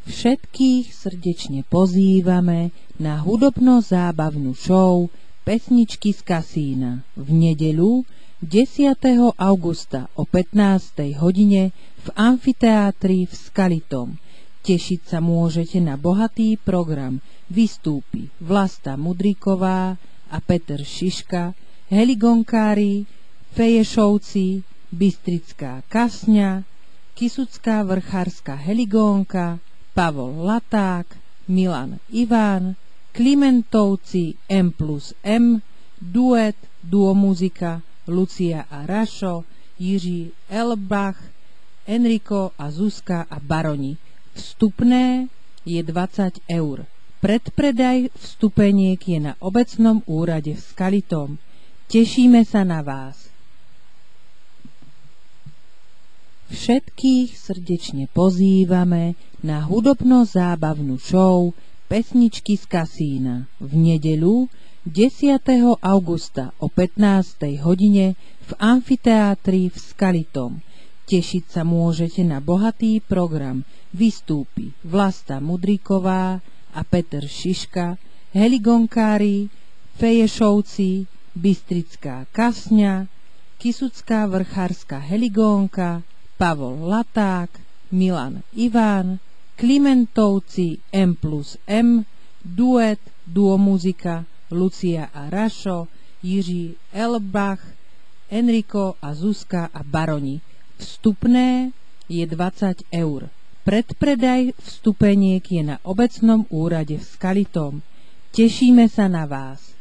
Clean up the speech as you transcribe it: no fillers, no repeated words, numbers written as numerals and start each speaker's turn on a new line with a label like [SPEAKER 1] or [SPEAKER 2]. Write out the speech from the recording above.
[SPEAKER 1] Všetkých srdečne pozývame na hudobno-zábavnú show Pesničky z kasína v nedeľu 10. augusta o 15. hodine v amfiteátri v Skalitom. Tešiť sa môžete na bohatý program. Vystúpi Vlasta Mudríková a Peter Šiška, Heligonkári, Feješovci, Bystrická kasňa, Kisucká vrchárska heligónka, Pavol Laták, Milan Iván, Klimentovci M+M, duet, duomuzika Lucia a Rašo, Jiří Elbach, Enrico a Zuzka a Baroni. Vstupné je 20 eur. Predpredaj vstupeniek je na obecnom úrade v Skalitom. Tešíme sa na vás. Všetkých srdečne pozývame na hudobno-zábavnú show Pesničky z kasína v nedeľu 10. augusta o 15. hodine v amfiteátri v Skalitom. Tešiť sa môžete na bohatý program. Vystúpi Vlasta Mudríková a Peter Šiška, Heligonkári, Feješovci, Bystrická kasňa, Kisucká vrchárska heligónka, Pavol Laták, Milan Iván, Klimentovci M+M, duet, duomuzika Lucia a Rašo, Jiří Elbach, Enrico a Zuzka a Baroni. Vstupné je 20 eur. Predpredaj vstupeniek je na obecnom úrade v Skalitom. Tešíme sa na vás.